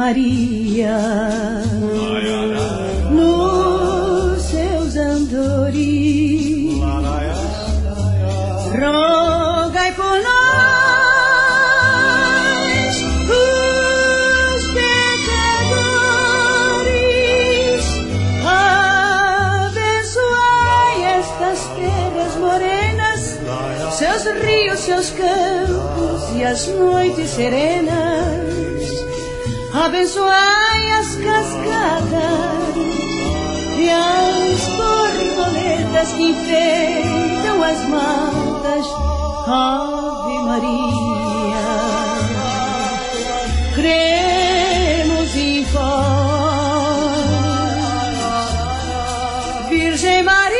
Maria, nos seus andores, rogai por nós, os pecadores, abençoai estas terras morenas, seus rios, seus campos e as noites serenas. Abençoai as cascadas e as borboletas que enfeitam as matas. Ave Maria, cremos em vós, Virgem Maria.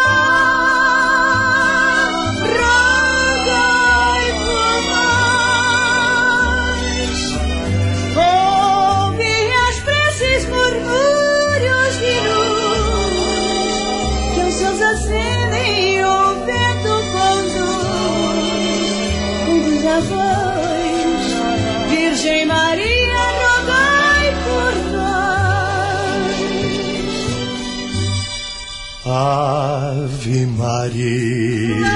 Acendem o vento conduz a voz, Virgem Maria, rogai por nós. Ave Maria,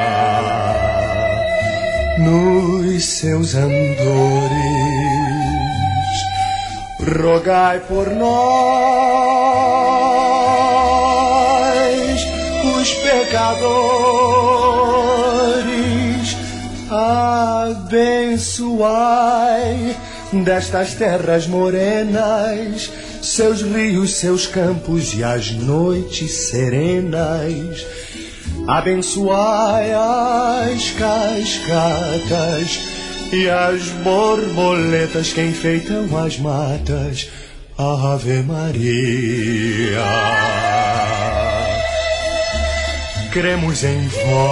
nos seus andores, rogai por nós, os pecadores. Abençoai destas terras morenas, seus rios, seus campos e as noites serenas. Abençoai as cascatas e as borboletas que enfeitam as matas. Ave Maria, cremos em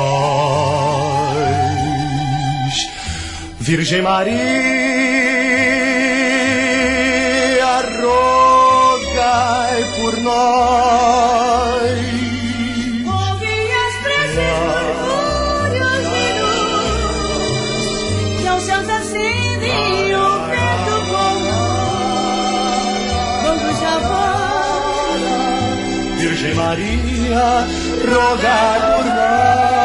vós, Virgem Maria, rogai por nós. Ouvi as preces murmúrios de luz, que aos céus acendem o vento conduz a voz, Virgem Maria, rogai por nós.